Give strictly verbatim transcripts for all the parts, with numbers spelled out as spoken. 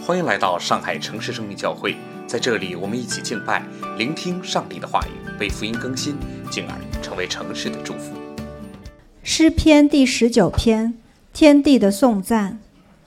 欢迎来到上海城市生命教会，在这里我们一起敬拜，聆听上帝的话语，被福音更新，进而成为城市的祝福。 诗篇第十九篇，天地的颂赞。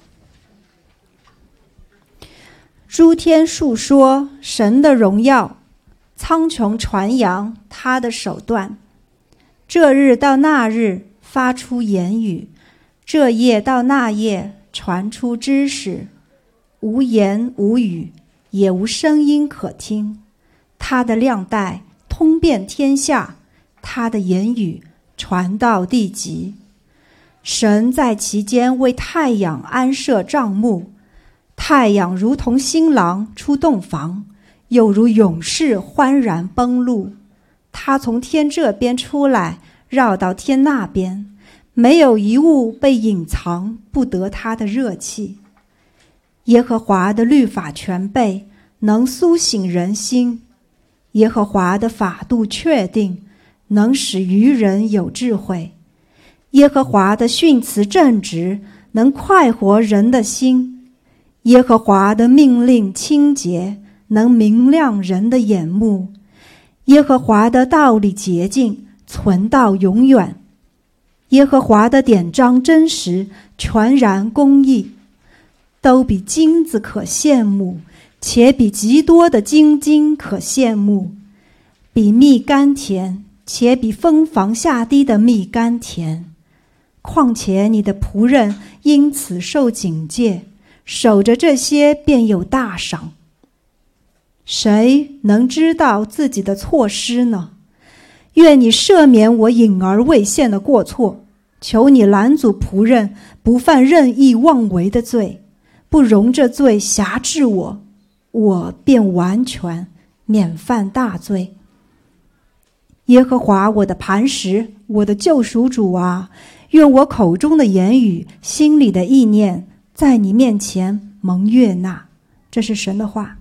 诸天述说神的荣耀，苍穹传扬他的手段。这日到那日发出言语，这夜到那夜传出知识。无言无语，也无声音可听。他的亮带通遍天下，他的言语传到地极。神在其间为太阳安设帐幕，太阳如同新郎出洞房，又如勇士欢然奔路。他从天这边出来，绕到天那边，没有一物被隐藏，不得他的热气。耶和华的律法全备，能苏醒人心。耶和华的法度确定，能使愚人有智慧。耶和华的训词正直，能快活人的心。耶和华的命令清洁，能明亮人的眼目。耶和华的道理洁净，存到永远。耶和华的典章真实，全然公义。都比金子可羡慕，且比极多的金金可羡慕。比蜜甘甜，且比蜂房下滴的蜜甘甜。况且你的仆人因此受警戒，守着这些便有大赏。谁能知道自己的错失呢？愿你赦免我隐而未现的过错，求你拦阻仆人不犯任意妄为的罪，不容这罪辖制我，我便完全免犯大罪。耶和华我的磐石，我的救赎主啊，愿我口中的言语，心里的意念，在你面前蒙悦纳。这是神的话。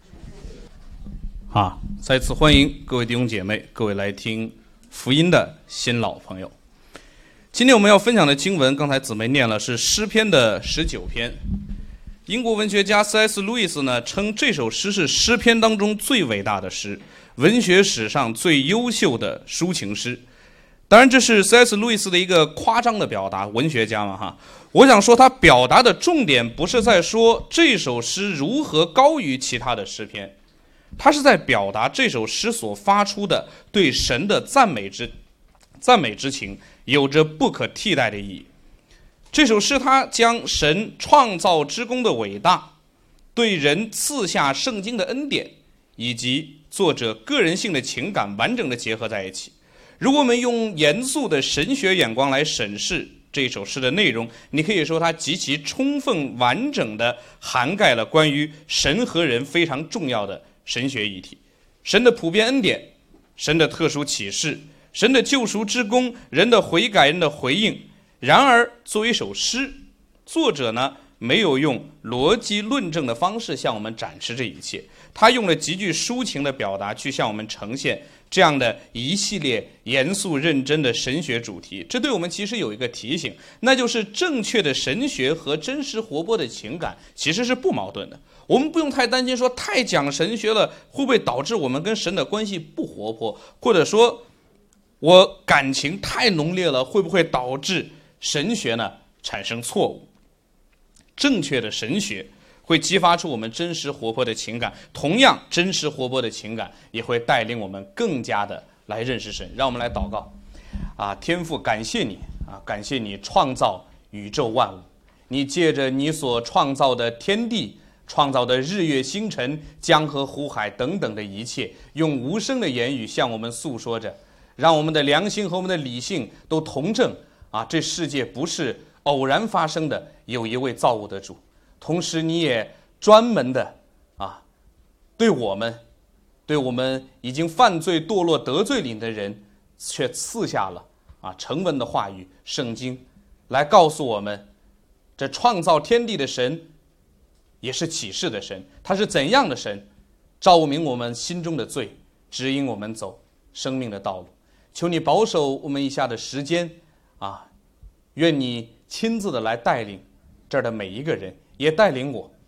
好，再次欢迎各位弟兄姐妹，各位来听福音的新老朋友。今天我们要分享的经文，刚才姊妹念了，是诗篇的十九篇。英国文学家 C S 路易斯呢称这首诗是诗篇当中最伟大的诗，文学史上最优秀的抒情诗。当然这是 C S 路易斯的一个夸张的表达，文学家嘛哈。我想说他表达的重点不是在说这首诗如何高于其他的诗篇，他是在表达这首诗所发出的对神的赞美之赞美之情，有着不可替代的意义。这首诗它将神创造之功的伟大，对人赐下圣经的恩典，以及作者个人性的情感完整的结合在一起。如果我们用严肃的神学眼光来审视这首诗的内容，你可以说它极其充分完整的涵盖了关于神和人非常重要的神学议题：神的普遍恩典，神的特殊启示，神的救赎之功，人的悔改，人的回应。然而作为一首诗，作者呢没有用逻辑论证的方式向我们展示这一切，他用了极具抒情的表达去向我们呈现这样的一系列严肃认真的神学主题。这对我们其实有一个提醒，那就是正确的神学和真实活泼的情感其实是不矛盾的。我们不用太担心说太讲神学了会不会导致我们跟神的关系不活泼，或者说我感情太浓烈了会不会导致神学呢产生错误。正确的神学会激发出我们真实活泼的情感，同样真实活泼的情感也会带领我们更加的来认识神。让我们来祷告啊，天父，感谢你啊，感谢你创造宇宙万物，你借着你所创造的天地，创造的日月星辰、江河湖海等等的一切，用无声的言语向我们诉说着，让我们的良心和我们的理性都同证啊，这世界不是偶然发生的，有一位造物的主。同时你也专门的啊，对我们对我们已经犯罪堕落得罪你的人，却赐下了啊成文的话语圣经，来告诉我们这创造天地的神也是启示的神，他是怎样的神，照明我们心中的罪，指引我们走生命的道路。求你保守我们以下的时间啊，愿你亲自的来带领这儿的每一个人，也带领我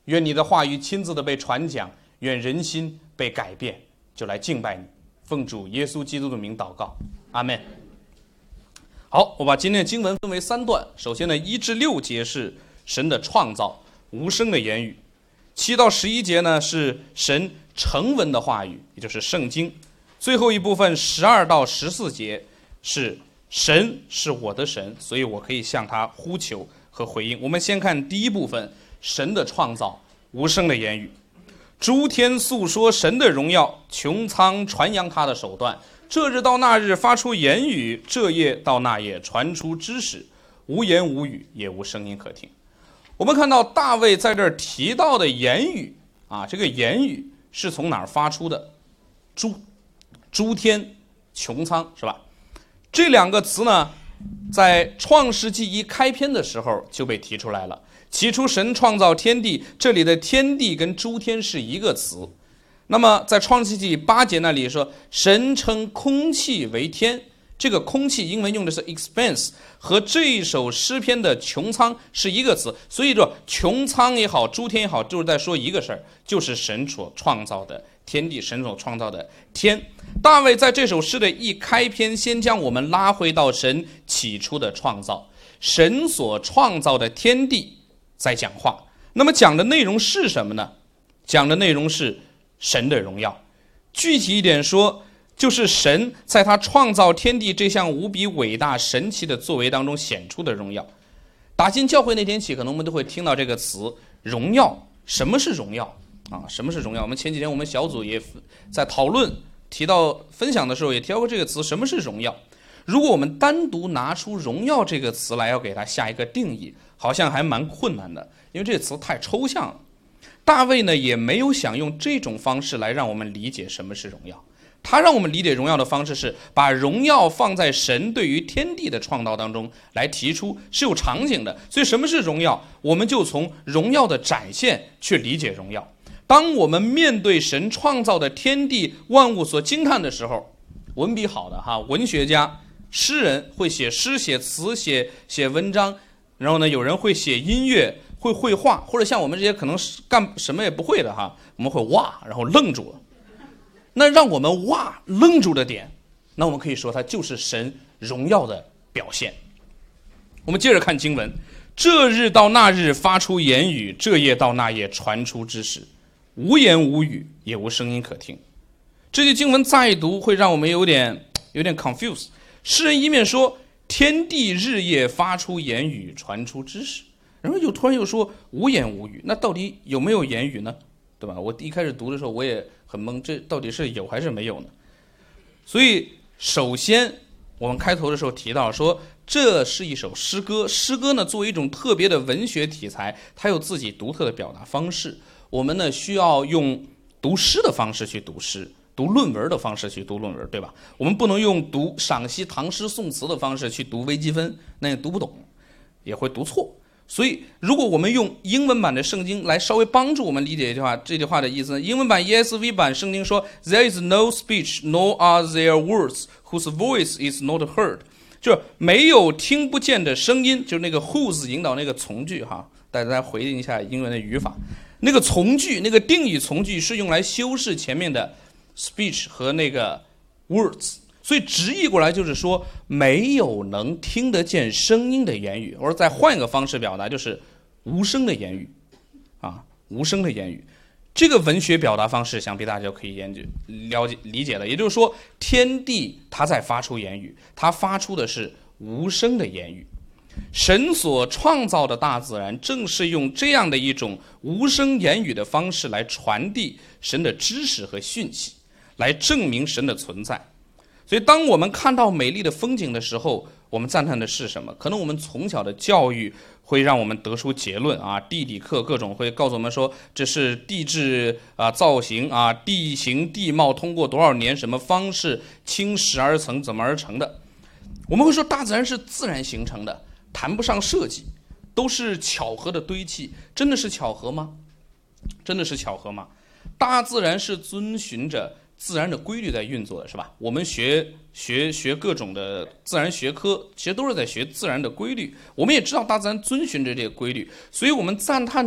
愿你的话语亲自的被传讲，愿人心被改变，就来敬拜你。奉主耶稣基督的名祷告，阿们。好，我把今天的经文分为三段。首先呢，一至六节是神的创造，无声的言语；七到十一节呢是神成文的话语，也就是圣经；最后一部分十二到十四节是神是我的神，所以我可以向他呼求和回应。我们先看第一部分，神的创造，无声的言语。诸天诉说神的荣耀，穹苍传扬他的手段。这日到那日发出言语，这夜到那夜传出知识。无言无语，也无声音可听。我们看到大卫在这儿提到的言语啊，这个言语是从哪儿发出的？诸诸天穹苍，是吧？这两个词呢，在创世纪一开篇的时候就被提出来了。起初神创造天地，这里的天地跟诸天是一个词。那么在创世纪八节那里说，神称空气为天，这个空气英文用的是 expanse， 和这一首诗篇的穹苍是一个词。所以说穹苍也好，诸天也好，就是在说一个事儿，就是神所创造的天地，神所创造的天。大卫在这首诗的一开篇，先将我们拉回到神起初的创造，神所创造的天地在讲话。那么讲的内容是什么呢？讲的内容是神的荣耀。具体一点说，就是神在他创造天地这项无比伟大神奇的作为当中显出的荣耀。打进教会那天起，可能我们都会听到这个词荣耀。什么是荣耀啊？什么是荣耀？我们前几天我们小组也在讨论提到分享的时候也提到过这个词，什么是荣耀。如果我们单独拿出荣耀这个词来要给它下一个定义，好像还蛮困难的，因为这个词太抽象了。大卫呢也没有想用这种方式来让我们理解什么是荣耀，他让我们理解荣耀的方式是把荣耀放在神对于天地的创造当中来提出，是有场景的。所以什么是荣耀，我们就从荣耀的展现去理解荣耀。当我们面对神创造的天地万物所惊叹的时候，文笔好的哈文学家诗人会写诗写词写写文章，然后呢有人会写音乐会绘画，或者像我们这些可能干什么也不会的哈，我们会哇然后愣住了。那让我们哇愣住的点，那我们可以说它就是神荣耀的表现。我们接着看经文，这日到那日发出言语，这夜到那夜传出知识。无言无语，也无声音可听。这句经文再读会让我们有点有点 confused。诗人一面说天地日夜发出言语，传出知识，然后又突然又说无言无语，那到底有没有言语呢？对吧？我一开始读的时候我也很懵，这到底是有还是没有呢？所以首先我们开头的时候提到说，这是一首诗歌。诗歌呢作为一种特别的文学题材，它有自己独特的表达方式。我们呢需要用读诗的方式去读诗，读论文的方式去读论文，对吧？我们不能用读赏析唐诗宋词的方式去读微积分，那也读不懂，也会读错。所以如果我们用英文版的圣经来稍微帮助我们理解这句话，这句话的意思，英文版 E S V 版圣经说 There is no speech, nor are there words, whose voice is not heard， 就是没有听不见的声音，就是那个 whose 引导那个从句哈，大家回应一下英文的语法，那个从句那个定语从句是用来修饰前面的 speech 和那个 words，所以直译过来就是说没有能听得见声音的言语，或者再换一个方式表达就是无声的言语啊，无声的言语。这个文学表达方式想必大家可以研究了解理解了。也就是说天地它在发出言语，它发出的是无声的言语。神所创造的大自然正是用这样的一种无声言语的方式来传递神的知识和讯息，来证明神的存在。所以当我们看到美丽的风景的时候，我们赞叹的是什么？可能我们从小的教育会让我们得出结论啊，地理课各种会告诉我们说这是地质啊造型啊，地形地貌通过多少年什么方式侵蚀而成怎么而成的。我们会说大自然是自然形成的，谈不上设计，都是巧合的堆砌。真的是巧合吗？真的是巧合吗？大自然是遵循着自然的规律在运作的，是吧？我们学学学各种的自然学科，其实都是在学自然的规律。我们也知道大自然遵循着这个规律，所以我们赞叹的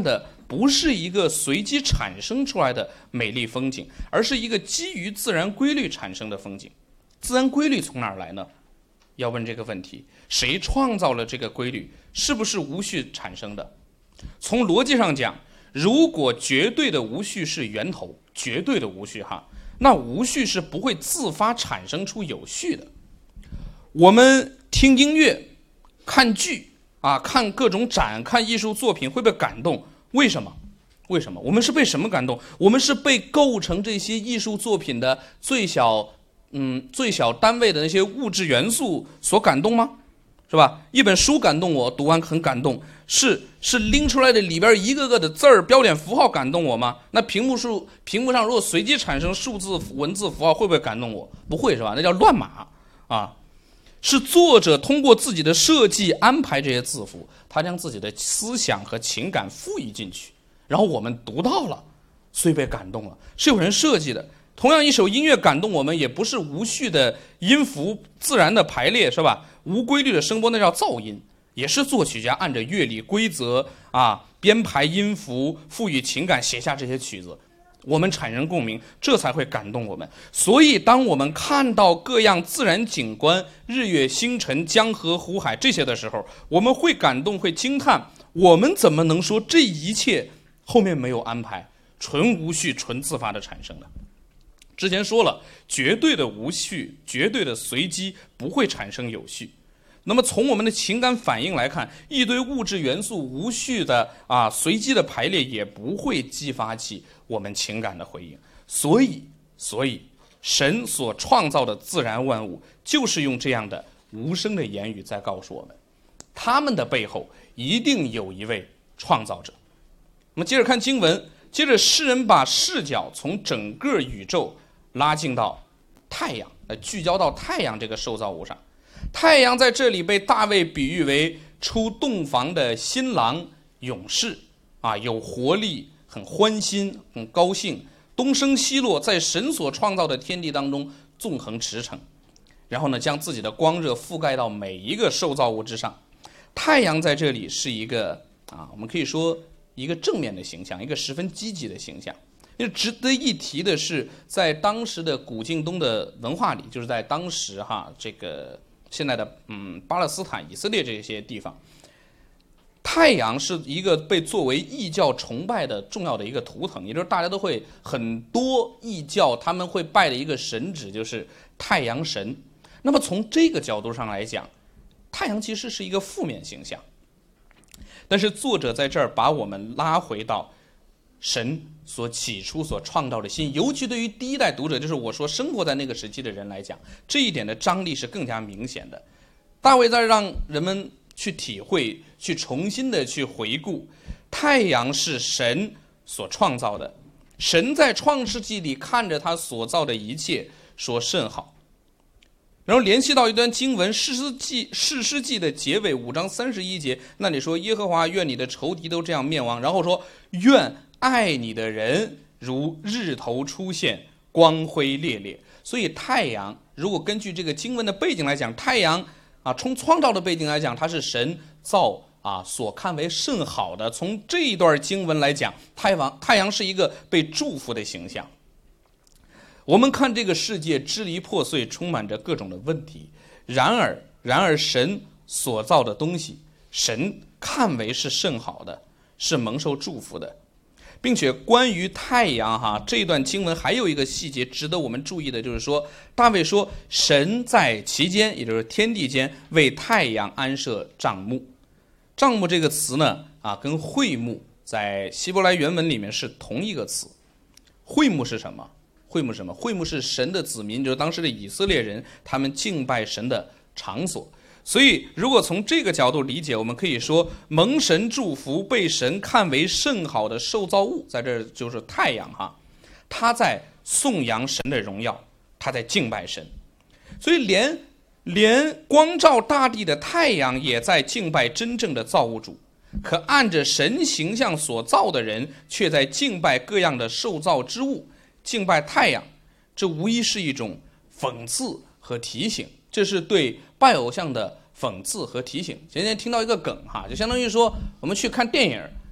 不是一个随机产生出来的美丽风景，而是一个基于自然规律产生的风景。自然规律从哪儿来呢？要问这个问题，谁创造了这个规律？是不是无序产生的？从逻辑上讲，如果绝对的无序是源头，绝对的无序哈，那无序是不会自发产生出有序的。我们听音乐、看剧啊、看各种展、看艺术作品会被感动，为什么？为什么？我们是被什么感动？我们是被构成这些艺术作品的最小嗯最小单位的那些物质元素所感动吗？是吧？一本书感动我，读完很感动，是是拎出来的里边一个个的字儿、标点符号感动我吗？那屏幕数屏幕上如果随机产生数字、文字符号，会不会感动我？不会，是吧？那叫乱码啊！是作者通过自己的设计安排这些字符，他将自己的思想和情感赋予进去，然后我们读到了，所以被感动了，是有人设计的。同样一首音乐感动我们，也不是无序的音符自然的排列，是吧？无规律的声波，那叫噪音，也是作曲家按着乐理规则啊编排音符，赋予情感，写下这些曲子，我们产生共鸣，这才会感动我们。所以当我们看到各样自然景观，日月星辰、江河湖海这些的时候，我们会感动，会惊叹，我们怎么能说这一切后面没有安排，纯无序、纯自发的产生的？之前说了，绝对的无序、绝对的随机不会产生有序。那么从我们的情感反应来看，一堆物质元素无序的啊随机的排列也不会激发起我们情感的回应。所以，所以神所创造的自然万物，就是用这样的无声的言语在告诉我们，他们的背后一定有一位创造者。我们接着看经文，接着诗人把视角从整个宇宙拉近到太阳，来聚焦到太阳这个受造物上。太阳在这里被大卫比喻为出洞房的新郎、勇士啊，有活力，很欢欣，很高兴，东升西落，在神所创造的天地当中纵横驰骋，然后呢，将自己的光热覆盖到每一个受造物之上。太阳在这里是一个啊，我们可以说一个正面的形象，一个十分积极的形象。值得一提的是，在当时的古近东的文化里，就是在当时哈这个现在的嗯巴勒斯坦、以色列这些地方，太阳是一个被作为异教崇拜的重要的一个图腾，也就是大家都会很多异教他们会拜的一个神祇就是太阳神。那么从这个角度上来讲，太阳其实是一个负面形象，但是作者在这儿把我们拉回到神所起初所创造的心，尤其对于第一代读者，就是我说生活在那个时期的人来讲，这一点的张力是更加明显的。大卫在让人们去体会，去重新的去回顾，太阳是神所创造的，神在创世纪里看着他所造的一切说甚好。然后联系到一段经文，士师记士师记的结尾五章三十一节，那里说耶和华愿你的仇敌都这样灭亡，然后说愿爱你的人如日头出现，光辉烈烈。所以太阳如果根据这个经文的背景来讲，太阳啊从创造的背景来讲，它是神造啊所看为甚好的。从这一段经文来讲，太阳太阳是一个被祝福的形象。我们看这个世界支离破碎，充满着各种的问题，然而然而神所造的东西，神看为是甚好的，是蒙受祝福的。并且关于太阳哈这段经文还有一个细节值得我们注意的，就是说大卫说神在其间，也就是天地间为太阳安设帐幕。帐幕这个词呢啊跟会幕在希伯来原文里面是同一个词。会幕是什么？会幕是什么？会幕是神的子民，就是当时的以色列人，他们敬拜神的场所。所以如果从这个角度理解，我们可以说蒙神祝福，被神看为甚好的受造物，在这儿就是太阳哈，他在颂扬神的荣耀，他在敬拜神。所以连连光照大地的太阳也在敬拜真正的造物主，可按着神形象所造的人却在敬拜各样的受造之物，敬拜太阳，这无疑是一种讽刺和提醒，这是对拜偶像的讽刺和提醒。前天听到一个梗哈，就相当于说我们去看电影，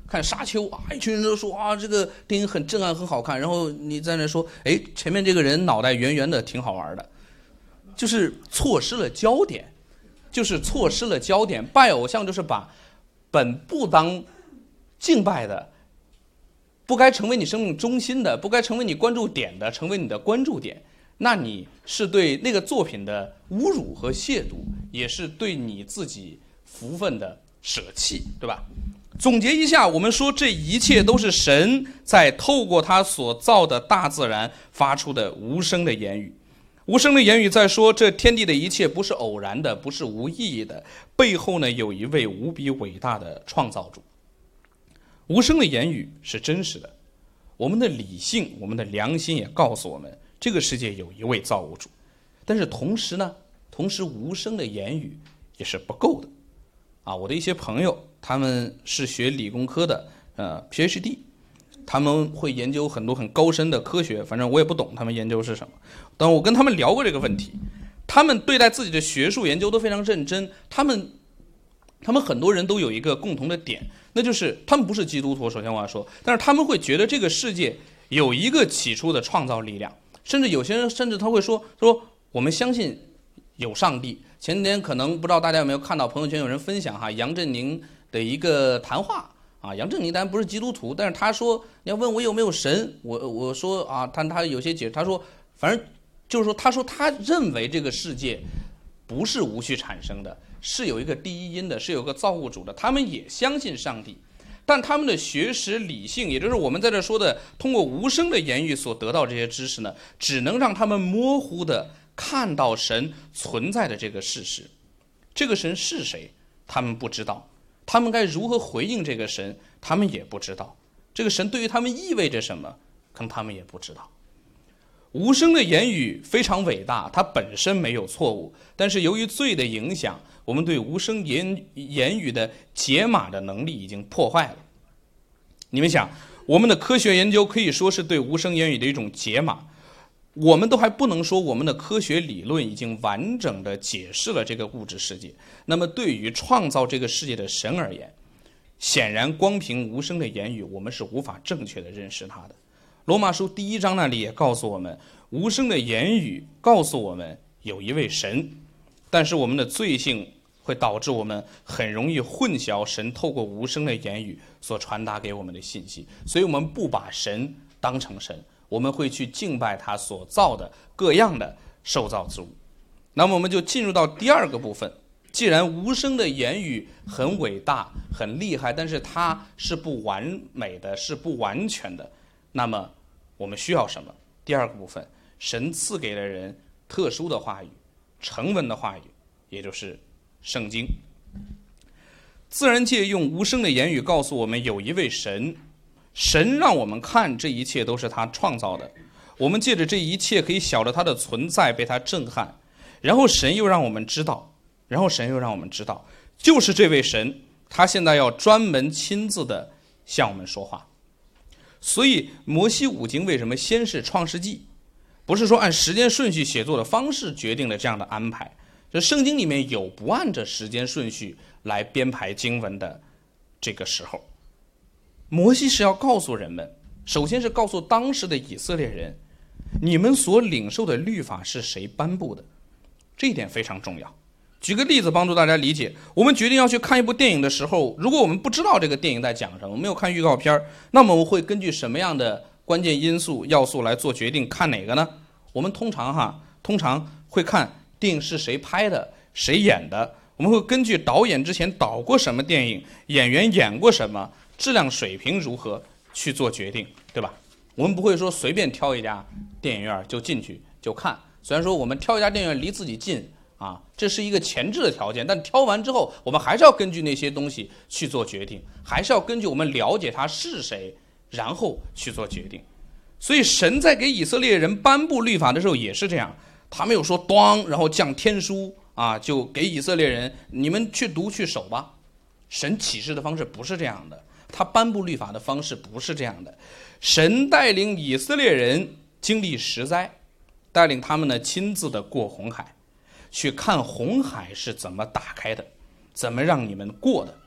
看沙丘啊，一群人都说啊这个电影很震撼很好看，然后你在那说，哎，前面这个人脑袋圆圆的挺好玩的，就是错失了焦点，就是错失了焦点。拜偶像就是把本不当敬拜的，不该成为你生命中心的，不该成为你关注点的，成为你的关注点，那你是对那个作品的侮辱和亵渎，也是对你自己福分的舍弃，对吧？总结一下，我们说这一切都是神在透过他所造的大自然发出的无声的言语。无声的言语在说，这天地的一切不是偶然的，不是无意义的，背后呢有一位无比伟大的创造主。无声的言语是真实的，我们的理性，我们的良心也告诉我们，这个世界有一位造物主。但是同时呢，同时无声的言语也是不够的。啊，我的一些朋友，他们是学理工科的，呃 P H D， 他们会研究很多很高深的科学，反正我也不懂他们研究是什么。但我跟他们聊过这个问题，他们对待自己的学术研究都非常认真。他们，他们很多人都有一个共同的点，那就是他们不是基督徒，首先我要说，但是他们会觉得这个世界有一个起初的创造力量，甚至有些人甚至他会说说我们相信有上帝。前天可能不知道大家有没有看到朋友圈有人分享哈杨振宁的一个谈话啊，杨振宁当然不是基督徒，但是他说你要问我有没有神，我我说啊，他他有些解释，他说反正就是说，他说他认为这个世界不是无序产生的，是有一个第一因的，是有个造物主的，他们也相信上帝，但他们的学识理性，也就是我们在这说的通过无声的言语所得到这些知识呢，只能让他们模糊的看到神存在的这个事实。这个神是谁他们不知道，他们该如何回应这个神他们也不知道，这个神对于他们意味着什么可能他们也不知道。无声的言语非常伟大，它本身没有错误，但是由于罪的影响，我们对无声言言语的解码的能力已经破坏了。你们想，我们的科学研究可以说是对无声言语的一种解码，我们都还不能说我们的科学理论已经完整的解释了这个物质世界，那么对于创造这个世界的神而言，显然光凭无声的言语我们是无法正确的认识它的。罗马书第一章那里也告诉我们，无声的言语告诉我们有一位神，但是我们的罪性会导致我们很容易混淆神透过无声的言语所传达给我们的信息，所以我们不把神当成神，我们会去敬拜他所造的各样的受造之物。那么我们就进入到第二个部分，既然无声的言语很伟大很厉害，但是它是不完美的，是不完全的，那么我们需要什么？第二个部分，神赐给了人特殊的话语，成文的话语，也就是圣经。自然界用无声的言语告诉我们有一位神，神让我们看这一切都是他创造的，我们借着这一切可以晓得他的存在，被他震撼，然后神又让我们知道，然后神又让我们知道，就是这位神，他现在要专门亲自的向我们说话。所以摩西五经为什么先是创世纪，不是说按时间顺序写作的方式决定了这样的安排，这圣经里面有不按着时间顺序来编排经文的这个时候。摩西是要告诉人们，首先是告诉当时的以色列人，你们所领受的律法是谁颁布的，这一点非常重要。举个例子帮助大家理解，我们决定要去看一部电影的时候，如果我们不知道这个电影在讲什么，我没有看预告片，那么我们会根据什么样的关键因素要素来做决定看哪个呢？我们通常哈通常会看电影是谁拍的，谁演的，我们会根据导演之前导过什么电影，演员演过什么，质量水平如何去做决定，对吧？我们不会说随便挑一家电影院就进去就看，虽然说我们挑一家电影院离自己近啊，这是一个前置的条件，但挑完之后我们还是要根据那些东西去做决定，还是要根据我们了解他是谁然后去做决定。所以神在给以色列人颁布律法的时候也是这样，他没有说咣然后降天书啊，就给以色列人你们去读去守吧。神启示的方式不是这样的，他颁布律法的方式不是这样的。神带领以色列人经历十灾，带领他们呢亲自的过红海，去看红海是怎么打开的，怎么让你们过的。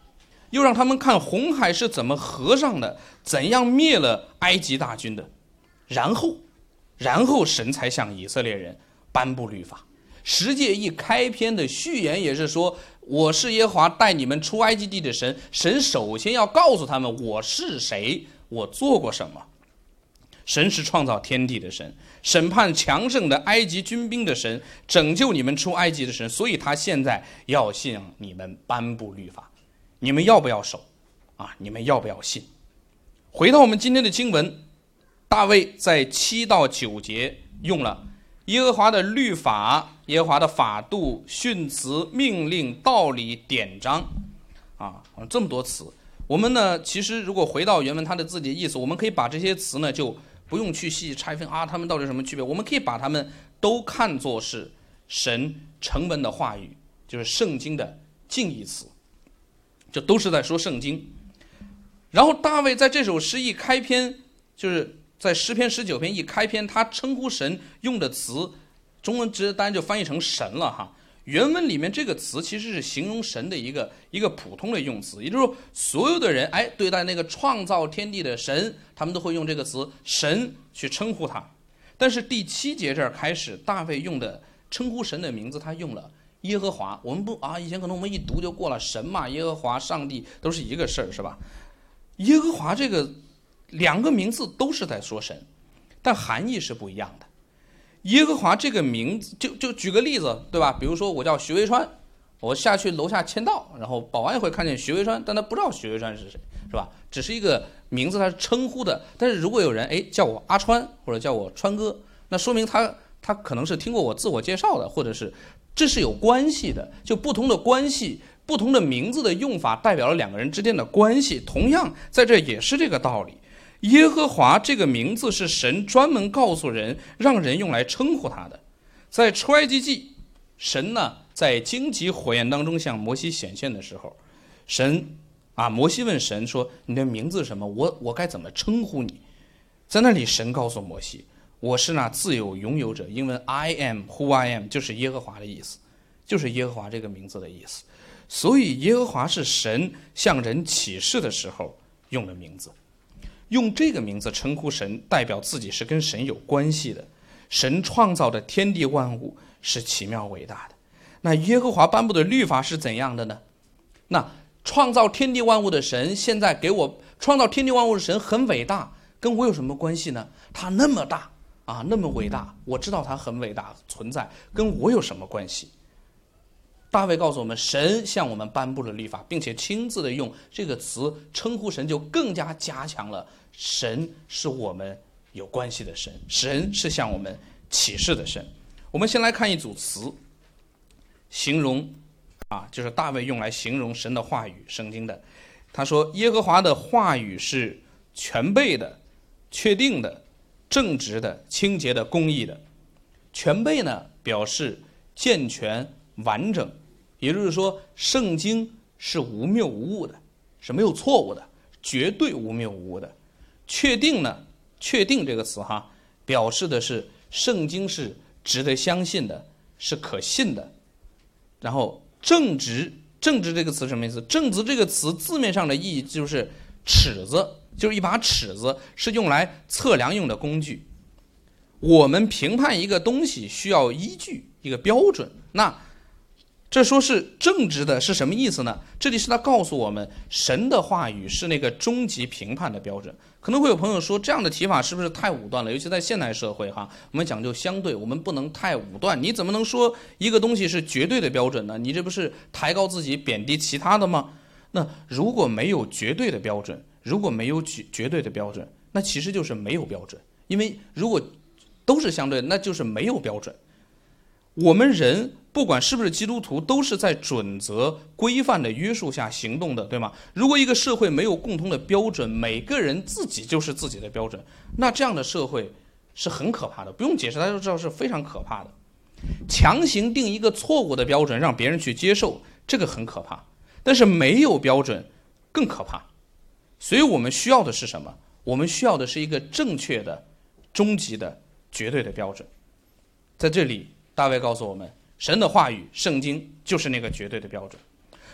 又让他们看红海是怎么合上的，怎样灭了埃及大军的。然后，然后神才向以色列人颁布律法。十诫一开篇的序言也是说，我是耶和华带你们出埃及地的神。神首先要告诉他们我是谁，我做过什么。神是创造天地的神，审判强盛的埃及军兵的神，拯救你们出埃及的神。所以他现在要向你们颁布律法，你们要不要守啊？你们要不要信？回到我们今天的经文，大卫在七到九节用了耶和华的律法、耶和华的法度、训词、命令、道理、典章啊，这么多词。我们呢，其实如果回到原文它的字己的意思，我们可以把这些词呢就不用去细拆分啊，它们到底有什么区别？我们可以把它们都看作是神成文的话语，就是圣经的近义词，就都是在说圣经。然后大卫在这首诗一开篇，就是在诗篇十九篇一开篇，他称呼神用的词，中文直当然就翻译成神了哈。原文里面这个词其实是形容神的一个一个普通的用词，也就是说，所有的人哎对待那个创造天地的神，他们都会用这个词神去称呼他。但是第七节这儿开始，大卫用的称呼神的名字，他用了耶和华。我们不啊，以前可能我们一读就过了，神嘛，耶和华、上帝都是一个事儿，是吧？耶和华这个两个名字都是在说神，但含义是不一样的。耶和华这个名字，就就举个例子，对吧？比如说我叫徐维川，我下去楼下签到，然后保安也会看见徐维川，但他不知道徐维川是谁，是吧？只是一个名字，他是称呼的。但是如果有人哎叫我阿川或者叫我川哥，那说明他他可能是听过我自我介绍的，或者是这是有关系的。就不同的关系，不同的名字的用法，代表了两个人之间的关系。同样，在这也是这个道理。耶和华这个名字是神专门告诉人，让人用来称呼他的。在出埃及记，神呢在荆棘火焰当中向摩西显现的时候，神啊，摩西问神说：“你的名字是什么？我我该怎么称呼你？”在那里，神告诉摩西：“我是那自有拥有者。”英文 I am who I am 就是耶和华的意思，就是耶和华这个名字的意思。所以耶和华是神向人启示的时候用的名字。用这个名字称呼神，代表自己是跟神有关系的。神创造的天地万物是奇妙伟大的。那耶和华颁布的律法是怎样的呢？那创造天地万物的神，现在给我创造天地万物的神很伟大，跟我有什么关系呢？他那么大啊，那么伟大，我知道他很伟大存在，跟我有什么关系？大卫告诉我们，神向我们颁布了律法，并且亲自的用这个词称呼神，就更加加强了神是我们有关系的神，神是向我们启示的神。我们先来看一组词，形容啊，就是大卫用来形容神的话语，圣经的。他说，耶和华的话语是全备的、确定的、正直的、清洁的、公义的。全备呢，表示健全完整，也就是说圣经是无谬无误的，是没有错误的，绝对无谬无误的。确定呢，确定这个词哈，表示的是圣经是值得相信的，是可信的。然后正直，正直这个词什么意思？正直这个词字面上的意义就是尺子，就是一把尺子，是用来测量用的工具。我们评判一个东西需要依据一个标准，那这说是正直的是什么意思呢？这里是他告诉我们，神的话语是那个终极评判的标准。可能会有朋友说，这样的提法是不是太武断了？尤其在现代社会哈，我们讲究相对，我们不能太武断。你怎么能说一个东西是绝对的标准呢？你这不是抬高自己，贬低其他的吗？那如果没有绝对的标准，如果没有绝对的标准，那其实就是没有标准。因为如果都是相对的，那就是没有标准。我们人不管是不是基督徒，都是在准则规范的约束下行动的，对吗？如果一个社会没有共同的标准，每个人自己就是自己的标准，那这样的社会是很可怕的，不用解释，大家都知道是非常可怕的。强行定一个错误的标准让别人去接受，这个很可怕，但是没有标准更可怕。所以我们需要的是什么？我们需要的是一个正确的、终极的、绝对的标准。在这里大卫告诉我们，神的话语圣经就是那个绝对的标准。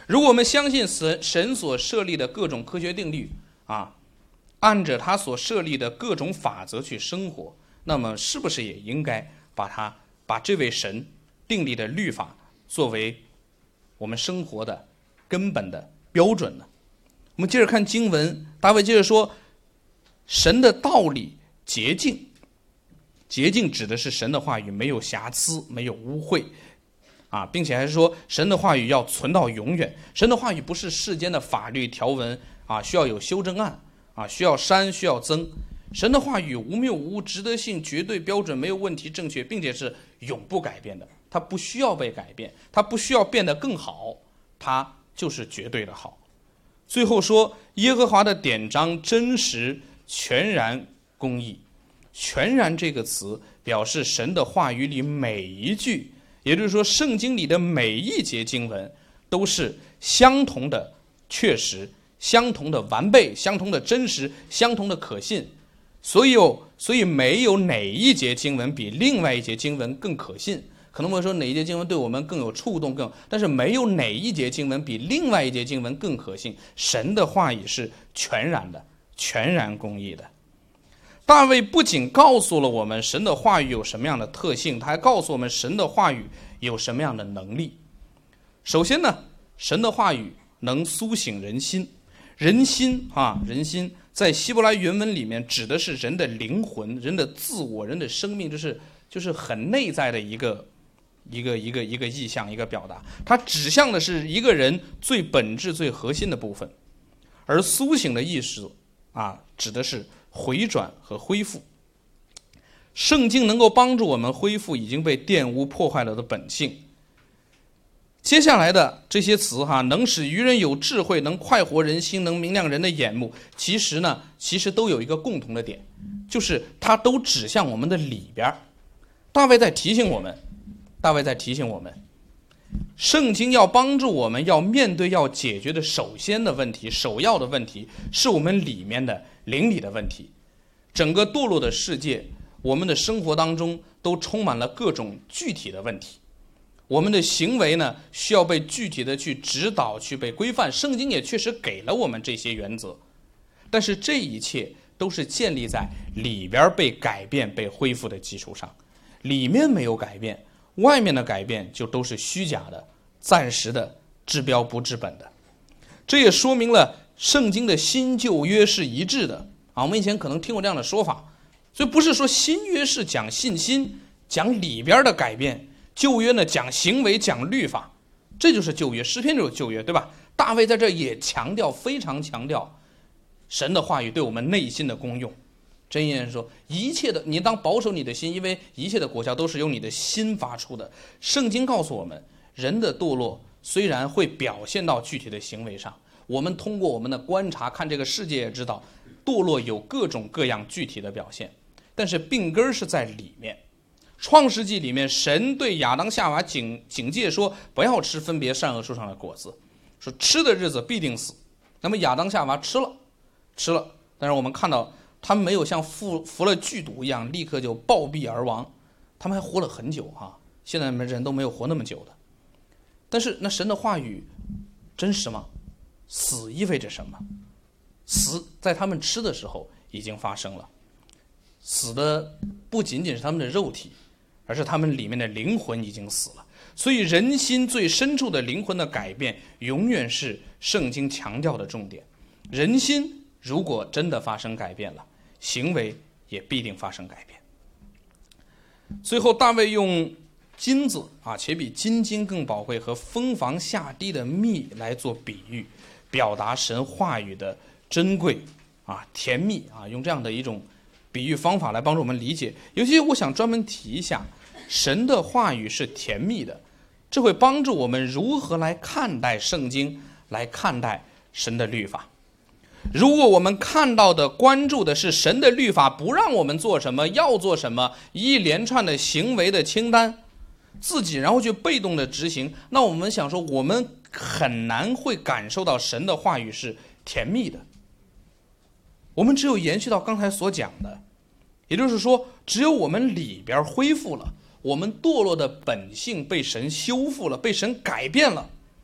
如果我们相信神神所设立的各种科学定律啊，按着他所设立的各种法则去生活，那么是不是也应该把他把这位神订立的律法作为我们生活的根本的标准呢？我们接着看经文，大卫接着说，神的道理洁净，洁净指的是神的话语没有瑕疵，没有污秽啊，并且还是说神的话语要存到永远。神的话语不是世间的法律条文啊，需要有修正案啊，需要删需要增。神的话语无谬无误，值得性，绝对标准，没有问题，正确，并且是永不改变的。它不需要被改变，它不需要变得更好，它就是绝对的好。最后说，耶和华的典章真实、全然、公义。全然这个词表示神的话语里每一句，也就是说圣经里的每一节经文都是相同的确实，相同的完备，相同的真实，相同的可信。所以有所以没有哪一节经文比另外一节经文更可信。可能会说哪一节经文对我们更有触动，更但是没有哪一节经文比另外一节经文更可信。神的话语是全然的，全然公义的。大卫不仅告诉了我们神的话语有什么样的特性，他还告诉我们神的话语有什么样的能力。首先呢，神的话语能苏醒人心。人心啊，人心在希伯来原文里面指的是人的灵魂、人的自我、人的生命，就是就是很内在的一个一个一个一个意象，一个表达。它指向的是一个人最本质、最核心的部分。而苏醒的意识啊，指的是回转和恢复。圣经能够帮助我们恢复已经被玷污破坏了的本性。接下来的这些词哈，能使愚人有智慧，能快活人心，能明亮人的眼目，其实呢，其实都有一个共同的点，就是它都指向我们的里边。大卫在提醒我们，大卫在提醒我们，圣经要帮助我们要面对要解决的首先的问题，首要的问题是我们里面的灵里的问题。整个堕落的世界，我们的生活当中都充满了各种具体的问题。我们的行为呢，需要被具体的去指导，去被规范。圣经也确实给了我们这些原则，但是这一切都是建立在里边被改变、被恢复的基础上。里面没有改变，外面的改变就都是虚假的、暂时的、治标不治本的。这也说明了圣经的新旧约是一致的啊。我们以前可能听过这样的说法，所以不是说新约是讲信心、讲里边的改变。旧约呢讲行为，讲律法，这就是旧约。诗篇就是旧约，对吧？大卫在这也强调，非常强调神的话语对我们内心的功用。箴言说，一切的你当保守你的心，因为一切的果效都是由你的心发出的。圣经告诉我们，人的堕落虽然会表现到具体的行为上，我们通过我们的观察看这个世界也知道，堕落有各种各样具体的表现，但是病根是在里面。创世纪里面，神对亚当夏娃警警戒说，不要吃分别善恶树上的果子，说吃的日子必定死。那么亚当夏娃吃了，吃了，但是我们看到他们没有像服服了剧毒一样立刻就暴毙而亡，他们还活了很久哈。现在人都没有活那么久的。但是那神的话语真实吗？死意味着什么？死在他们吃的时候已经发生了，死的不仅仅是他们的肉体，而是他们里面的灵魂已经死了。所以人心最深处的灵魂的改变永远是圣经强调的重点。人心如果真的发生改变了，行为也必定发生改变。最后大卫用金子啊，且比金金更宝贵，和蜂房下滴的蜜来做比喻，表达神话语的珍贵啊、甜蜜啊，用这样的一种比喻方法来帮助我们理解。尤其我想专门提一下，神的话语是甜蜜的，这会帮助我们如何来看待圣经，来看待神的律法。如果我们看到的关注的是神的律法不让我们做什么，要做什么，一连串的行为的清单，自己然后去被动的执行，那我们想说我们很难会感受到神的话语是甜蜜的。我们只有延续到刚才所讲的，也就是说只有我们里边恢复了，我们堕落的本性被神修复了，被神改变了，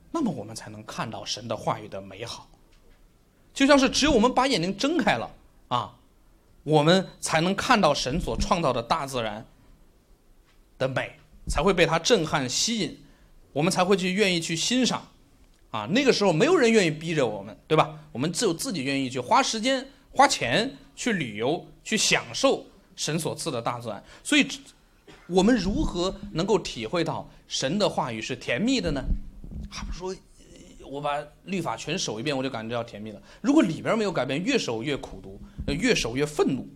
那么我们才能看到神的话语的美好。就像是只有我们把眼睛睁开了啊，我们才能看到神所创造的大自然的美，才会被它震撼吸引，我们才会去愿意去欣赏啊。那个时候没有人愿意逼着我们，对吧？我们只有自己愿意去花时间花钱去旅游，去享受神所赐的大自然。所以我们如何能够体会到神的话语是甜蜜的呢？还不说我把律法全守一遍我就感觉到甜蜜了，如果里边没有改变，越守越苦毒，越守越愤怒。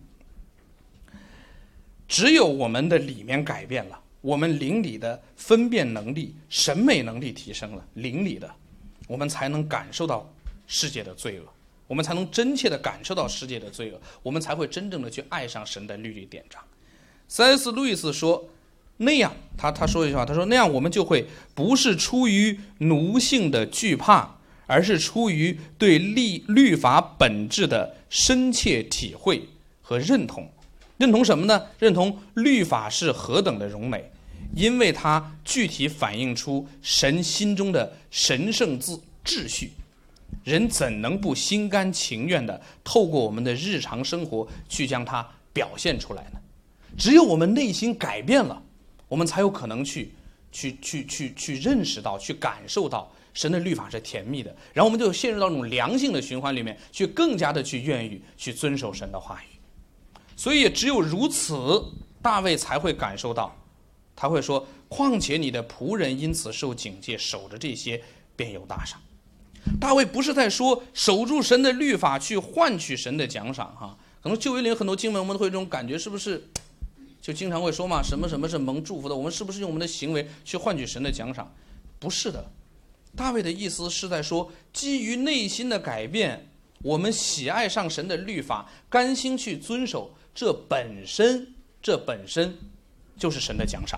只有我们的里面改变了，我们灵里的分辨能力、审美能力提升了，灵里的我们才能感受到世界的罪恶，我们才能真切的感受到世界的罪恶，我们才会真正的去爱上神的律例典章。C S 路易斯说，那样他他说一句话，他说那样我们就会不是出于奴性的惧怕，而是出于对律律法本质的深切体会和认同。认同什么呢？认同律法是何等的荣美，因为它具体反映出神心中的神圣秩序，人怎能不心甘情愿地透过我们的日常生活去将它表现出来呢？只有我们内心改变了，我们才有可能去去去去去认识到，去感受到神的律法是甜蜜的，然后我们就陷入到那种良性的循环里面，去更加的去愿意去遵守神的话语。所以也只有如此，大卫才会感受到，他会说，况且你的仆人因此受警戒，守着这些便有大赏。大卫不是在说守住神的律法去换取神的奖赏哈，可能旧约里很多经文我们会有这种感觉，是不是就经常会说嘛，什么什么是蒙祝福的，我们是不是用我们的行为去换取神的奖赏？不是的，大卫的意思是在说，基于内心的改变，我们喜爱上神的律法，甘心去遵守，这本身这本身就是神的奖赏。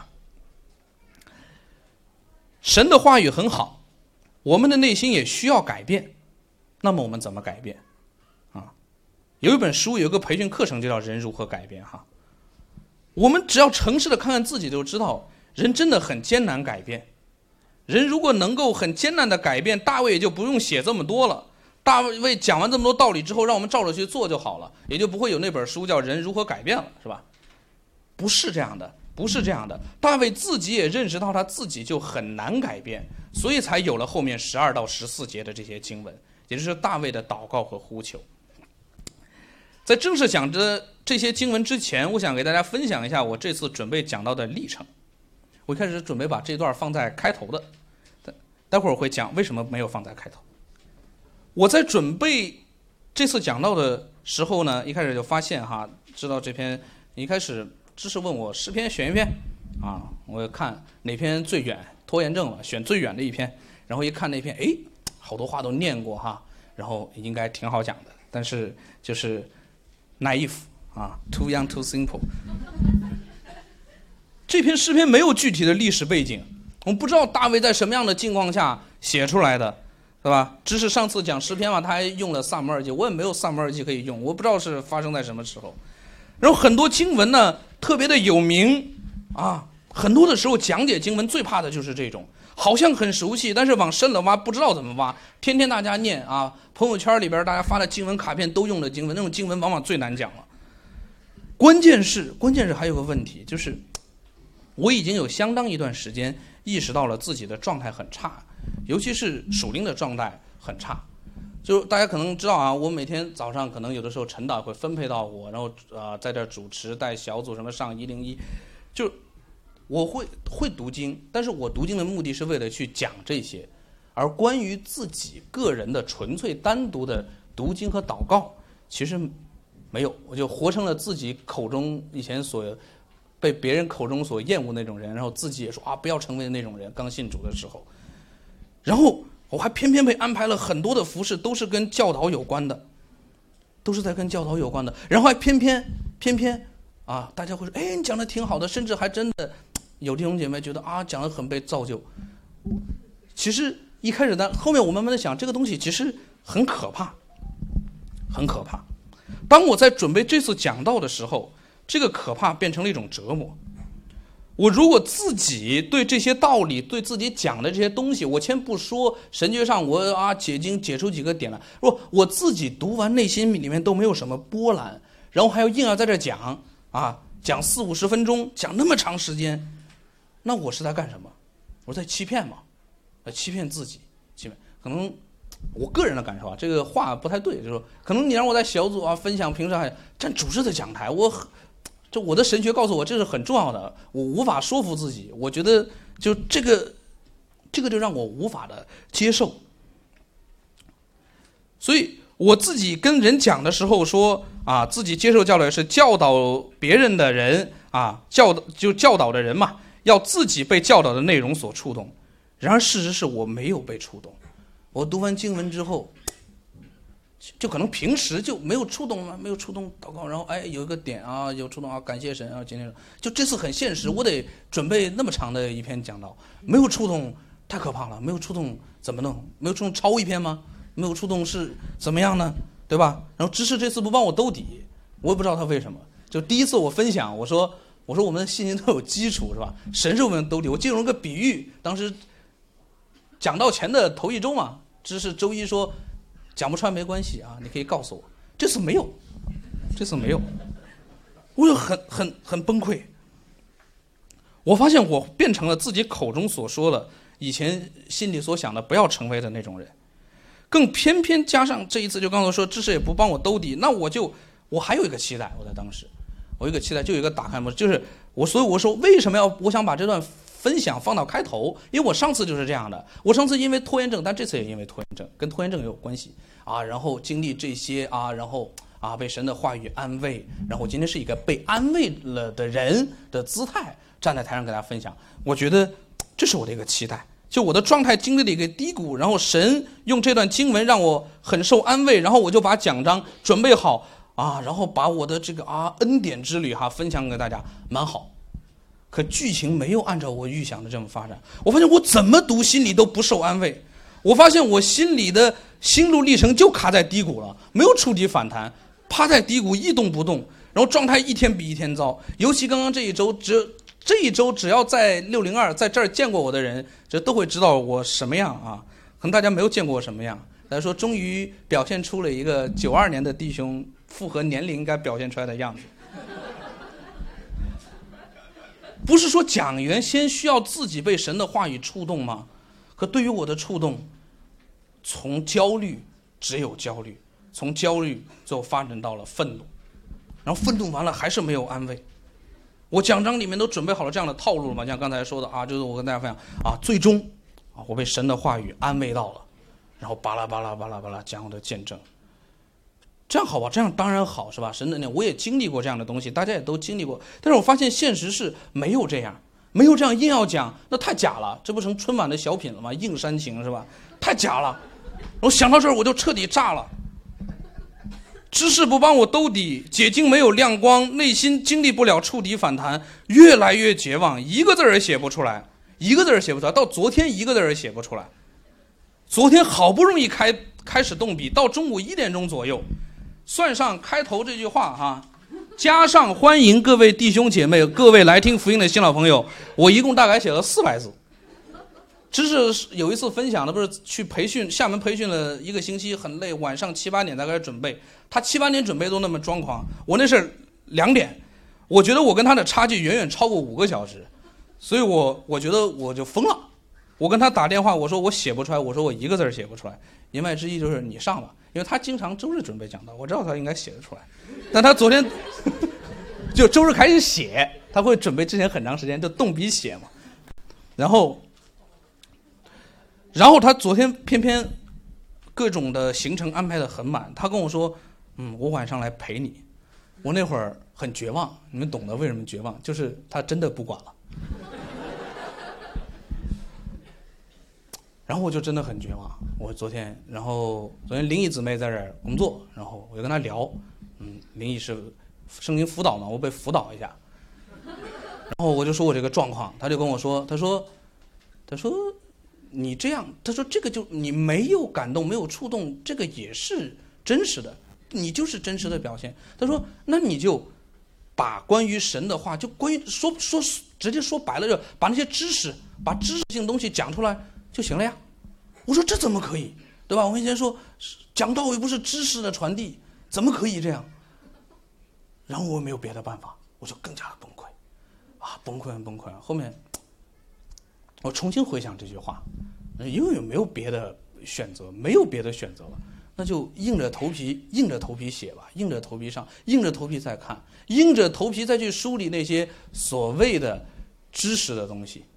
神的话语很好，我们的内心也需要改变，那么我们怎么改变啊？有一本书，有一个培训课程就叫人如何改变哈。我们只要诚实的看看自己就知道，人真的很艰难改变。人如果能够很艰难的改变，大卫也就不用写这么多了。大卫讲完这么多道理之后，让我们照着去做就好了，也就不会有那本书叫人如何改变了，是吧？不是这样的，不是这样的。大卫自己也认识到他自己就很难改变，所以才有了后面十二到十四节的这些经文，也就是大卫的祷告和呼求。在正式讲这这些经文之前，我想给大家分享一下我这次准备讲到的历程。我一开始准备把这段放在开头的，待会儿我会讲为什么没有放在开头。我在准备这次讲到的时候呢，一开始就发现哈，知道这篇一开始知识问我诗篇选一篇啊，我看哪篇最远，拖延症了，选最远的一篇，然后一看那篇，哎，好多话都念过哈，然后应该挺好讲的，但是就是naive 啊 ，too young too simple。这篇诗篇没有具体的历史背景，我们不知道大卫在什么样的境况下写出来的，对吧？只是上次讲诗篇嘛，他还用了萨姆耳记，我也没有萨姆耳记可以用，我不知道是发生在什么时候。然后很多经文呢特别的有名啊，很多的时候讲解经文最怕的就是这种，好像很熟悉，但是往深了挖不知道怎么挖，天天大家念啊，朋友圈里边大家发的经文卡片都用的经文，那种经文往往最难讲了。关键是关键是还有个问题，就是我已经有相当一段时间意识到了自己的状态很差，尤其是属灵的状态很差。就大家可能知道啊，我每天早上可能有的时候晨祷会分配到我，然后啊、呃、在这主持带小组什么上一零一，就我会会读经，但是我读经的目的是为了去讲这些，而关于自己个人的纯粹单独的读经和祷告，其实没有，我就活成了自己口中以前所被别人口中所厌恶那种人，然后自己也说啊不要成为那种人，刚信主的时候，然后我还偏偏被安排了很多的服事，都是跟教导有关的，都是在跟教导有关的，然后还偏偏偏偏啊，大家会说，哎，你讲的挺好的，甚至还真的有弟兄姐妹觉得啊，讲的很被造就。其实一开始呢，后面我慢慢的想，这个东西其实很可怕，很可怕。当我在准备这次讲道的时候，这个可怕变成了一种折磨。 我如果自己对这些道理，对自己讲的这些东西，我先不说神学上我啊解经解出几个点来，说我自己读完内心里面都没有什么波澜，然后还要硬要在这讲啊，讲四五十分钟，讲那么长时间，那我是在干什么？我在欺骗嘛，在欺骗自己，欺骗。可能我个人的感受啊，这个话不太对，就是说，可能你让我在小组啊分享，平时还站主持的讲台，我这我的神学告诉我这是很重要的，我无法说服自己，我觉得就这个这个就让我无法的接受。所以我自己跟人讲的时候说啊，自己接受教导是教导别人的人啊，教就教导的人嘛，要自己被教导的内容所触动。然而事实是我没有被触动，我读完经文之后，就可能平时就没有触动嘛，没有触动祷告，然后哎有一个点啊，有触动啊，感谢神啊，今天就这次很现实，我得准备那么长的一篇讲道，没有触动太可怕了，没有触动怎么弄？没有触动抄一篇吗？没有触动是怎么样呢？对吧？然后知识这次不帮我兜底，我也不知道他为什么。就第一次我分享，我说我说我们的信心都有基础是吧？神是我们兜底。我借用了个比喻，当时讲道前的头一周嘛，知识周一说讲不穿没关系啊，你可以告诉我。这次没有，这次没有，我就很很很崩溃。我发现我变成了自己口中所说的，以前心里所想的不要成为的那种人。更偏偏加上这一次就刚才说知识也不帮我兜底，那我就我还有一个期待，我在当时我有一个期待，就有一个打开模式，就是我所以我说为什么要我想把这段分享放到开头，因为我上次就是这样的，我上次因为拖延症，但这次也因为拖延症，跟拖延症也有关系啊，然后经历这些啊，然后啊被神的话语安慰，然后我今天是一个被安慰了的人的姿态站在台上给大家分享，我觉得这是我的一个期待。就我的状态经历了一个低谷，然后神用这段经文让我很受安慰，然后我就把讲章准备好啊，然后把我的这个啊恩典之旅哈分享给大家，蛮好。可剧情没有按照我预想的这么发展，我发现我怎么读心里都不受安慰，我发现我心里的心路历程就卡在低谷了，没有触底反弹，趴在低谷一动不动，然后状态一天比一天糟。尤其刚刚这一周只这一周只要在六零二在这儿见过我的人，这都会知道我什么样啊。可能大家没有见过我什么样，大家说终于表现出了一个九二年的弟兄符合年龄应该表现出来的样子。不是说讲员先需要自己被神的话语触动吗？可对于我的触动，从焦虑只有焦虑，从焦虑最后发展到了愤怒，然后愤怒完了还是没有安慰。我讲章里面都准备好了这样的套路了嘛，像刚才说的啊，就是我跟大家分享啊，最终啊我被神的话语安慰到了，然后巴拉巴拉巴拉巴拉讲我的见证。这样好吧，这样当然好是吧？神的念我也经历过这样的东西，大家也都经历过，但是我发现现实是没有这样，没有这样硬要讲，那太假了，这不成春晚的小品了吗？硬煽情是吧？太假了。我想到这儿我就彻底炸了。知识不帮我兜底，解经没有亮光，内心经历不了触底反弹，越来越绝望，一个字儿也写不出来，一个字儿也写不出来，到昨天一个字儿也写不出来。昨天好不容易开开始动笔，到中午一点钟左右，算上开头这句话哈，加上欢迎各位弟兄姐妹，各位来听福音的新老朋友，我一共大概写了四百字。知识有一次分享的不是去培训厦门培训了一个星期，很累，晚上七八点才开始准备，他七八点准备都那么装狂，我那是两点，我觉得我跟他的差距远远超过五个小时，所以我我觉得我就疯了。我跟他打电话，我说我写不出来，我说我一个字写不出来，言外之意就是你上吧，因为他经常周日准备讲道，我知道他应该写得出来，但他昨天就周日开始写，他会准备之前很长时间就动笔写嘛，然后然后他昨天偏偏各种的行程安排得很满，他跟我说嗯，我晚上来陪你。我那会儿很绝望，你们懂得为什么绝望，就是他真的不管了。然后我就真的很绝望。我昨天，然后昨天灵异姊妹在这儿工作，然后我就跟她聊，嗯，灵异是圣经辅导嘛，我被辅导一下。然后我就说我这个状况，她就跟我说，她说，她说你这样，她说这个就你没有感动，没有触动，这个也是真实的，你就是真实的表现。她说那你就把关于神的话，就关于说说直接说白了，就把那些知识，把知识性的东西讲出来就行了呀。我说这怎么可以，对吧？我以前说讲道又不是知识的传递，怎么可以这样？然后我没有别的办法，我就更加的崩溃，啊，崩溃崩溃。后面我重新回想这句话，因为有没有别的选择，没有别的选择了。那就硬着头皮，硬着头皮写吧，硬着头皮上，硬着头皮再看，硬着头皮再去梳理那些所谓的知识的东西。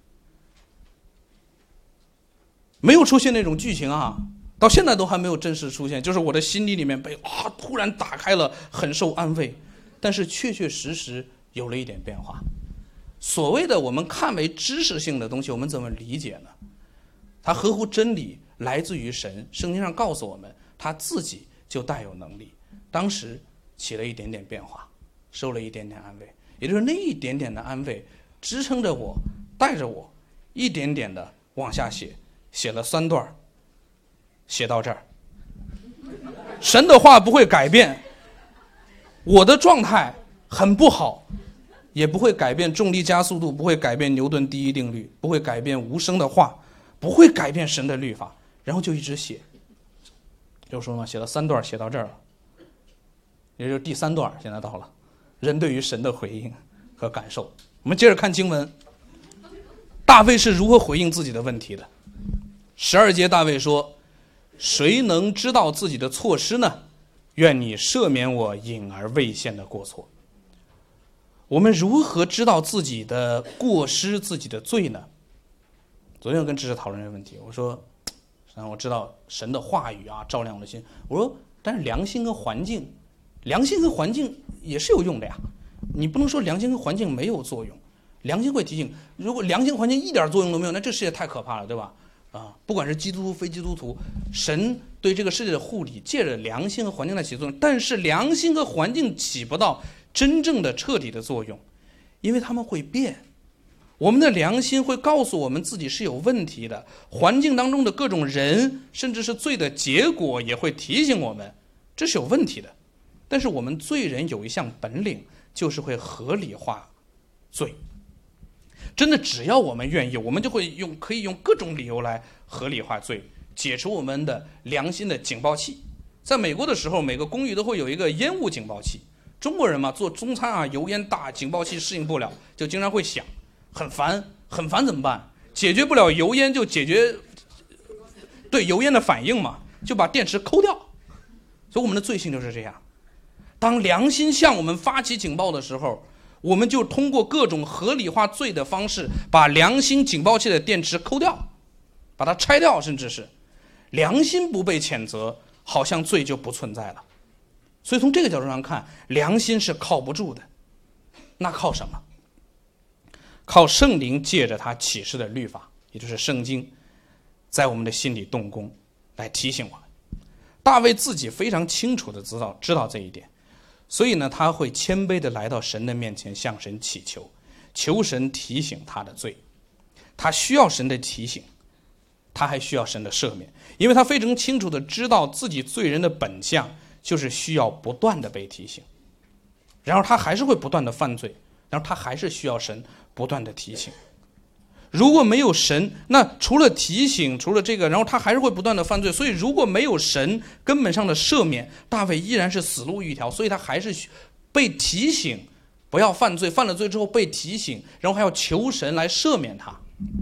没有出现那种剧情啊，到现在都还没有正式出现，就是我的心底里面被啊突然打开了，很受安慰，但是确确实实有了一点变化。所谓的我们看为知识性的东西，我们怎么理解呢？它合乎真理，来自于神，圣经上告诉我们他自己就带有能力，当时起了一点点变化，受了一点点安慰，也就是那一点点的安慰支撑着我，带着我一点点的往下写，写了三段，写到这儿。神的话不会改变，我的状态很不好，也不会改变重力加速度，不会改变牛顿第一定律，不会改变无声的话，不会改变神的律法，然后就一直写。就说嘛，写了三段，写到这儿了，也就是第三段，现在到了人对于神的回应和感受。我们接着看经文，大卫是如何回应自己的问题的。十二节，大卫说：谁能知道自己的错失呢？愿你赦免我隐而未现的过错。我们如何知道自己的过失，自己的罪呢？昨天我跟知识讨论这个问题，我说我知道神的话语啊照亮我的心，我说但是良心跟环境，良心跟环境也是有用的呀，你不能说良心跟环境没有作用。良心会提醒，如果良心环境一点作用都没有，那这世界太可怕了，对吧？啊，不管是基督徒非基督徒，神对这个世界的护理借着良心和环境来起作用，但是良心和环境起不到真正的彻底的作用，因为他们会变。我们的良心会告诉我们自己是有问题的，环境当中的各种人，甚至是罪的结果也会提醒我们这是有问题的。但是我们罪人有一项本领，就是会合理化罪。真的只要我们愿意，我们就会用可以用各种理由来合理化罪，解除我们的良心的警报器。在美国的时候，每个公寓都会有一个烟雾警报器。中国人嘛，做中餐啊，油烟大，警报器适应不了，就经常会响，很烦，很烦怎么办？解决不了油烟就解决对油烟的反应嘛，就把电池抠掉。所以我们的罪性就是这样，当良心向我们发起警报的时候，我们就通过各种合理化罪的方式，把良心警报器的电池抠掉，把它拆掉，甚至是良心不被谴责，好像罪就不存在了。所以从这个角度上看，良心是靠不住的。那靠什么？靠圣灵借着他启示的律法，也就是圣经，在我们的心里动工，来提醒我们。大卫自己非常清楚的知道知道这一点，所以呢，他会谦卑的来到神的面前，向神祈求，求神提醒他的罪。他需要神的提醒，他还需要神的赦免，因为他非常清楚的知道自己罪人的本相就是需要不断的被提醒，然后他还是会不断的犯罪，然后他还是需要神不断的提醒。如果没有神，那除了提醒，除了这个，然后他还是会不断的犯罪。所以如果没有神根本上的赦免，大卫依然是死路一条。所以他还是被提醒不要犯罪，犯了罪之后被提醒，然后还要求神来赦免他。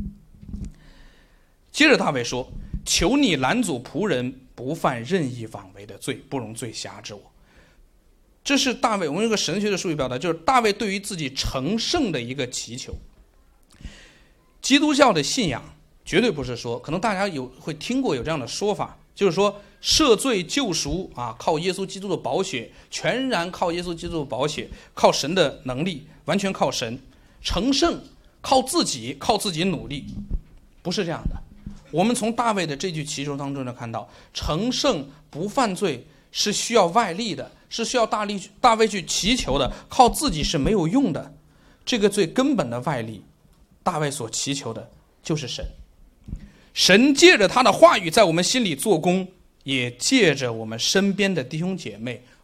接着大卫说：求你拦阻仆人不犯任意妄为的罪，不容罪辖制我。这是大卫，我们用个神学的术语表达，就是大卫对于自己成圣的一个祈求。基督教的信仰绝对不是说，可能大家有会听过有这样的说法，就是说赦罪救赎啊，靠耶稣基督的宝血，全然靠耶稣基督的宝血，靠神的能力，完全靠神。成圣靠自己，靠自己努力，不是这样的。我们从大卫的这句祈求当中就看到，成圣不犯罪是需要外力的，是需要大力大卫去祈求的，靠自己是没有用的。这个最根本的外力，大卫所祈求的就是神。神借着他的话语在我们心里做工，也借着我们身边的弟兄姐妹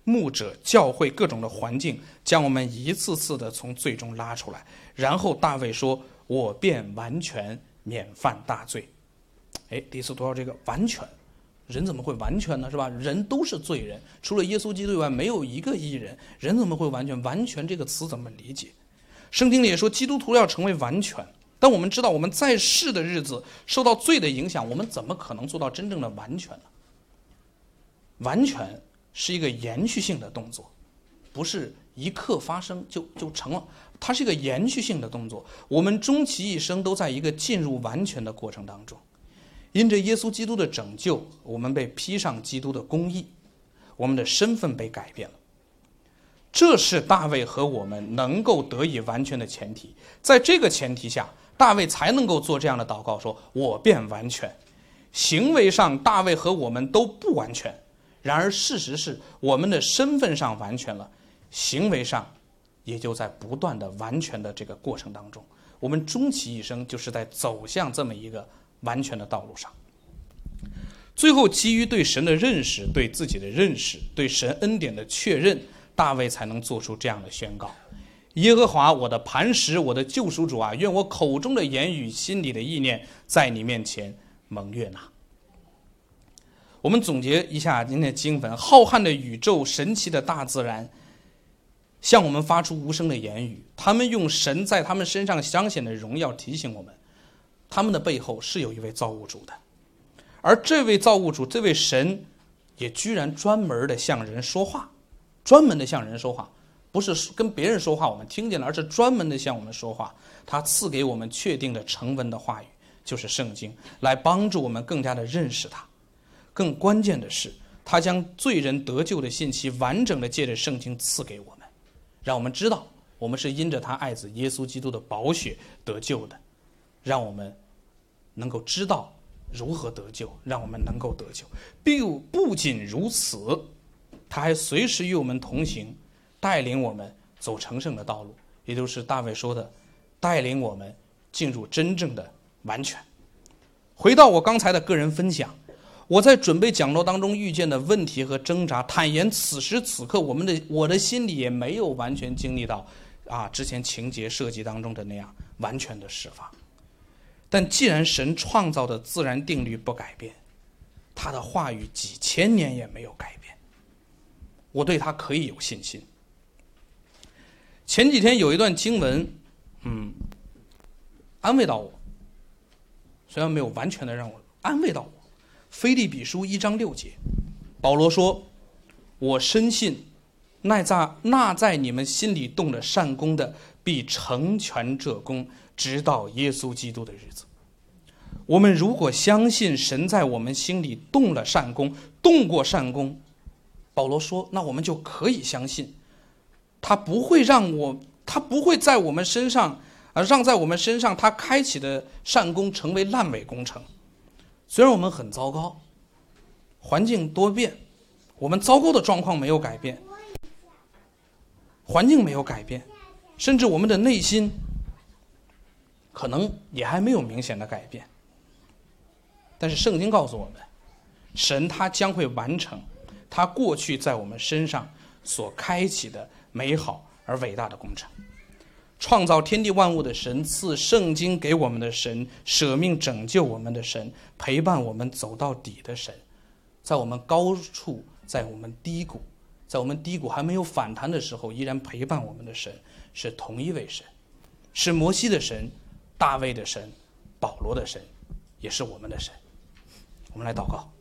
牧者、教会各种的环境，将我们一次次的从罪中拉出来。然后大卫说：“我便完全免犯大罪。”哎，第一次读到这个完全，人怎么会完全呢？是吧？人都是罪人，除了耶稣基督以外，没有一个义人。人怎么会完全？完全这个词怎么理解？圣经里也说，基督徒要成为完全。但我们知道，我们在世的日子受到罪的影响，我们怎么可能做到真正的完全呢？完全是一个延续性的动作，不是一刻发生就就成了，它是一个延续性的动作。我们终其一生都在一个进入完全的过程当中。因着耶稣基督的拯救，我们被披上基督的公义，我们的身份被改变了。这是大卫和我们能够得以完全的前提。在这个前提下，大卫才能够做这样的祷告，说我便完全。行为上大卫和我们都不完全，然而事实是我们的身份上完全了，行为上也就在不断的完全的这个过程当中，我们终其一生就是在走向这么一个完全的道路上。最后基于对神的认识，对自己的认识，对神恩典的确认，大卫才能做出这样的宣告：耶和华我的磐石，我的救赎主啊，愿我口中的言语，心里的意念，在你面前蒙悦纳。我们总结一下今天的经文：浩瀚的宇宙，神奇的大自然向我们发出无声的言语，他们用神在他们身上彰显的荣耀提醒我们，他们的背后是有一位造物主的。而这位造物主，这位神也居然专门的向人说话，专门的向人说话，不是跟别人说话我们听见了，而是专门的向我们说话。他赐给我们确定的成文的话语，就是圣经，来帮助我们更加的认识他。更关键的是，他将罪人得救的信息完整的借着圣经赐给我们，让我们知道我们是因着他爱子耶稣基督的宝血得救的，让我们能够知道如何得救，让我们能够得救。并不仅如此，他还随时与我们同行，带领我们走成圣的道路，也就是大卫说的，带领我们进入真正的完全。回到我刚才的个人分享，我在准备讲座当中遇见的问题和挣扎，坦言此时此刻我们的我的心里也没有完全经历到啊之前情节设计当中的那样完全的释放。但既然神创造的自然定律不改变，他的话语几千年也没有改变，我对他可以有信心。前几天有一段经文嗯，安慰到我，虽然没有完全的让我安慰到我。腓立比书一章六节，保罗说：我深信那在那在你们心里动了善功的，必成全这功，直到耶稣基督的日子。我们如果相信神在我们心里动了善功，动过善功，保罗说，那我们就可以相信他不会让我他不会在我们身上啊，让在我们身上他开启的善功成为烂尾工程。虽然我们很糟糕，环境多变，我们糟糕的状况没有改变，环境没有改变，甚至我们的内心可能也还没有明显的改变，但是圣经告诉我们，神他将会完成他过去在我们身上所开启的美好而伟大的工程。创造天地万物的神，赐圣经给我们的神，舍命拯救我们的神，陪伴我们走到底的神，在我们高处，在我们低谷，在我们低谷还没有反弹的时候依然陪伴我们的神，是同一位神，是摩西的神，大卫的神，保罗的神，也是我们的神。我们来祷告。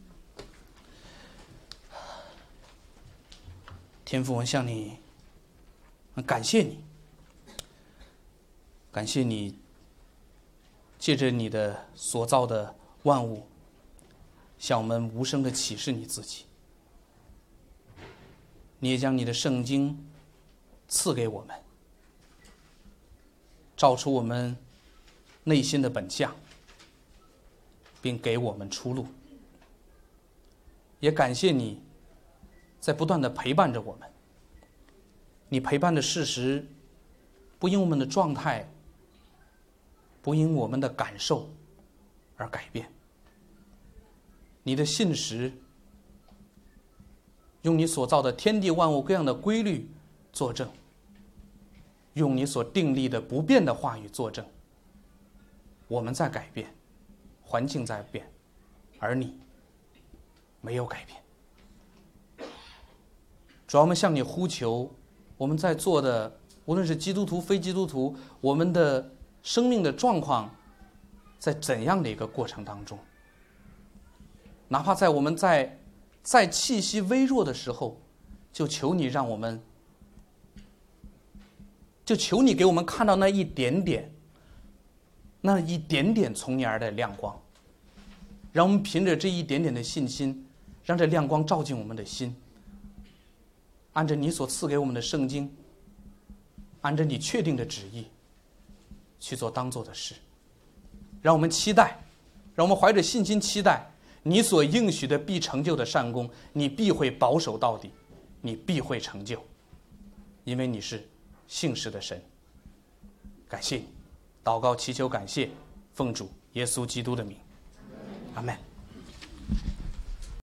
天父，我向你感谢你，感谢你借着你的所造的万物，向我们无声的启示你自己。你也将你的圣经赐给我们，照出我们内心的本相，并给我们出路。也感谢你在不断的陪伴着我们，你陪伴的事实不因我们的状态，不因我们的感受而改变，你的信实用你所造的天地万物各样的规律作证，用你所订立的不变的话语作证。我们在改变，环境在变，而你没有改变。主要我们向你呼求，我们在座的无论是基督徒非基督徒，我们的生命的状况在怎样的一个过程当中，哪怕在我们在在气息微弱的时候，就求你让我们就求你给我们看到那一点点那一点点从你而来的亮光，让我们凭着这一点点的信心，让这亮光照进我们的心，按着你所赐给我们的圣经，按着你确定的旨意去做当做的事。让我们期待，让我们怀着信心期待你所应许的必成就的善功，你必会保守到底，你必会成就，因为你是信实的神。感谢你，祷告祈求感谢，奉主耶稣基督的名，阿们。